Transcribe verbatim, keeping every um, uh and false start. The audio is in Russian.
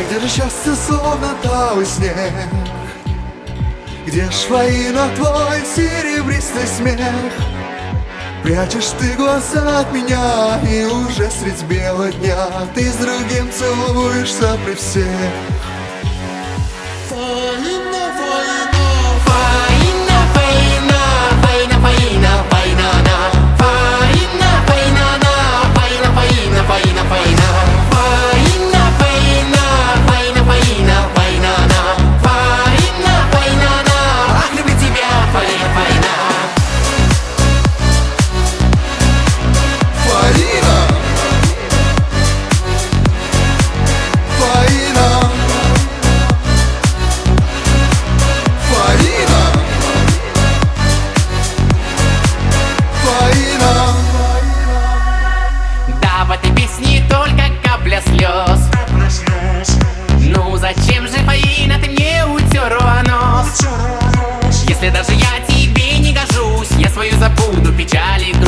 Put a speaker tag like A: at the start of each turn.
A: Где же счастье, словно талый снег? Где ж Фаина, твой серебристый смех? Прячешь ты глаза от меня, и уже средь бела дня ты с другим целуешься при всех. Фаина, Фаина,
B: Фаина, Фаина, Фаина, Фаина, Фаина, на. Фаина, Фаина, на. Фаина, Фаина, Фаина, Фаина. Фаина, Фаина, Фаина, Фаина, Фаина, на. Фаина, Фаина, на. Ах, люблю тебя, Фаина, Фаина.
A: Фаина, Фаина, Фаина, Фаина.
B: Да, в этой песне только капля слез. Ну зачем же, Фаина, ты мне утерла нос? Если даже я тебе не гожусь, я свою забуду печали.